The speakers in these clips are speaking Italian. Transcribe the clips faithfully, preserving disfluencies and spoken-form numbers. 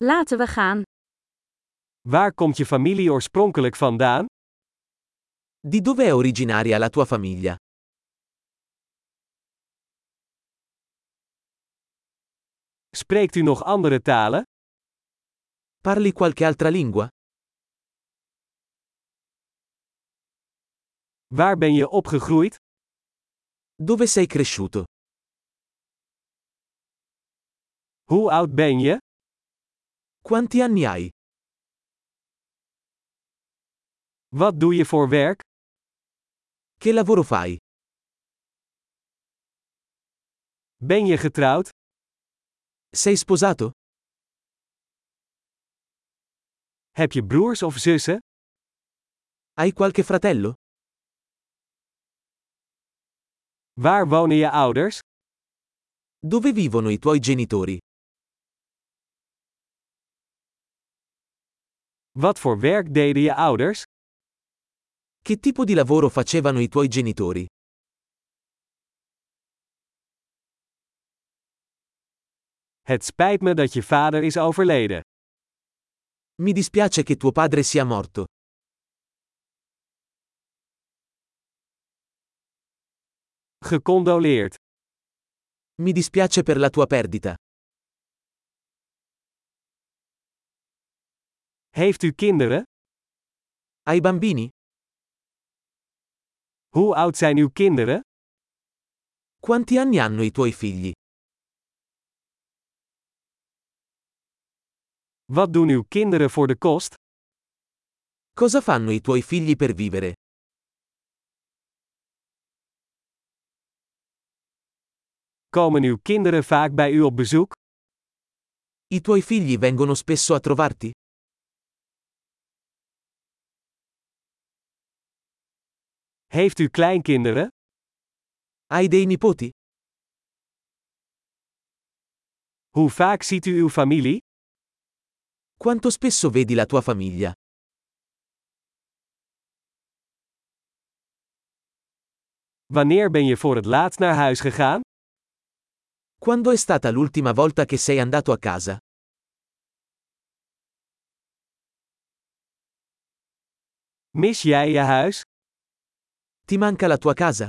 Laten we gaan. Waar komt je familie oorspronkelijk vandaan? Di dove è originaria la tua famiglia? Spreekt u nog andere talen? Parli qualche altra lingua? Waar ben je opgegroeid? Dove sei cresciuto? Hoe oud ben je? Quanti anni hai? Wat doe je voor werk? Che lavoro fai? Ben je getrouwd? Sei sposato? Heb je broers of zussen? Hai qualche fratello? Waar wonen je ouders? Dove vivono i tuoi genitori? Wat voor werk deden je ouders? Che tipo di lavoro facevano i tuoi genitori? Het spijt me dat je vader is overleden. Mi dispiace che tuo padre sia morto. Gecondoleerd. Mi dispiace per la tua perdita. Heeft u kinderen? Hai bambini? Hoe oud zijn uw kinderen? Quanti anni hanno i tuoi figli? Wat doen uw kinderen voor de kost? Cosa fanno i tuoi figli per vivere? Komen uw kinderen vaak bij u op bezoek? I tuoi figli vengono spesso a trovarti? Heeft u kleinkinderen? Hai dei nipoti? Hoe vaak ziet u uw familie? Quanto spesso vedi la tua famiglia? Wanneer ben je voor het laatst naar huis gegaan? Quando è stata l'ultima volta che sei andato a casa? Mis jij je huis? Ti manca la tua casa?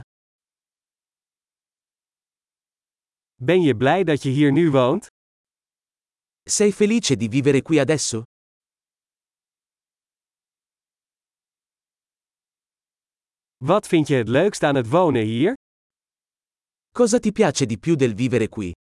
Ben je blij dat je hier nu woont? Sei felice di vivere qui adesso? Wat vind je het leukst aan het wonen hier? Cosa ti piace di più del vivere qui?